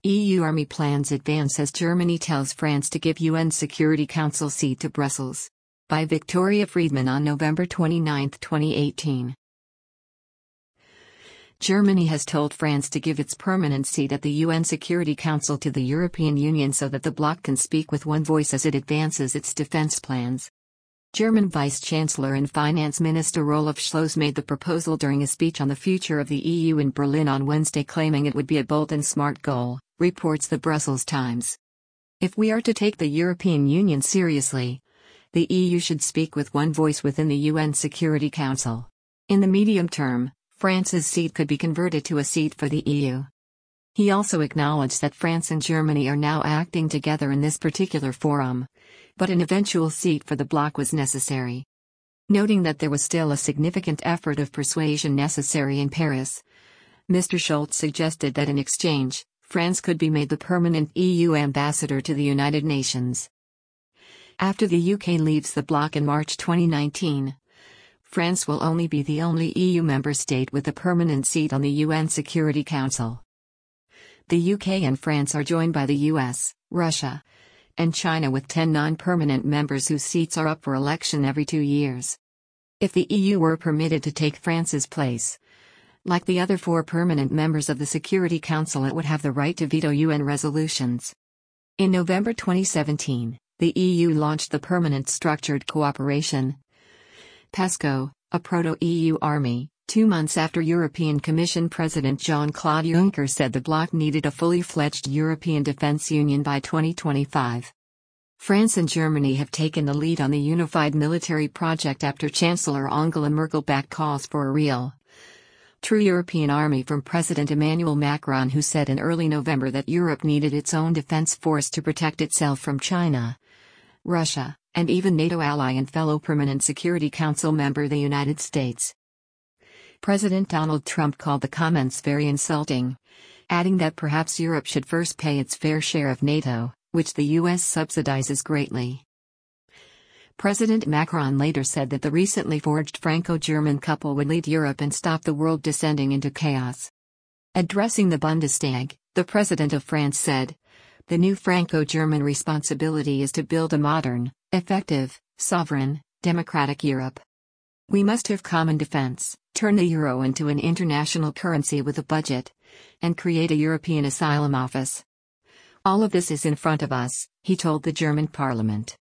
EU army plans advance as Germany tells France to give UN Security Council seat to Brussels. By Victoria Friedman on November 29, 2018. Germany has told France to give its permanent seat at the UN Security Council to the European Union so that the bloc can speak with one voice as it advances its defense plans. German Vice-Chancellor and Finance Minister Olaf Scholz made the proposal during a speech on the future of the EU in Berlin on Wednesday, claiming it would be a bold and smart goal, reports the Brussels Times. If we are to take the European Union seriously, the EU should speak with one voice within the UN Security Council. In the medium term, France's seat could be converted to a seat for the EU. He also acknowledged that France and Germany are now acting together in this particular forum, but an eventual seat for the bloc was necessary. Noting that there was still a significant effort of persuasion necessary in Paris, Mr. Scholz suggested that in exchange, France could be made the permanent EU ambassador to the United Nations. After the UK leaves the bloc in March 2019, France will only be the only EU member state with a permanent seat on the UN Security Council. The UK and France are joined by the US, Russia, and China with 10 non-permanent members whose seats are up for election every 2 years. If the EU were permitted to take France's place, like the other 4 permanent members of the Security Council, it would have the right to veto UN resolutions. In November 2017, the EU launched the Permanent Structured Cooperation PESCO, a proto-EU army, 2 months after European Commission President Jean-Claude Juncker said the bloc needed a fully fledged European Defence Union by 2025. France and Germany have taken the lead on the unified military project after Chancellor Angela Merkel backed calls for a real, true European army from President Emmanuel Macron, who said in early November that Europe needed its own defence force to protect itself from China, Russia, and even NATO ally and fellow Permanent Security Council member the United States. President Donald Trump called the comments very insulting, adding that perhaps Europe should first pay its fair share of NATO, which the US subsidizes greatly. President Macron later said that the recently forged Franco-German couple would lead Europe and stop the world descending into chaos. Addressing the Bundestag, the President of France said, "The new Franco-German responsibility is to build a modern, effective, sovereign, democratic Europe. We must have common defense, turn the euro into an international currency with a budget, and create a European asylum office. All of this is in front of us," he told the German parliament.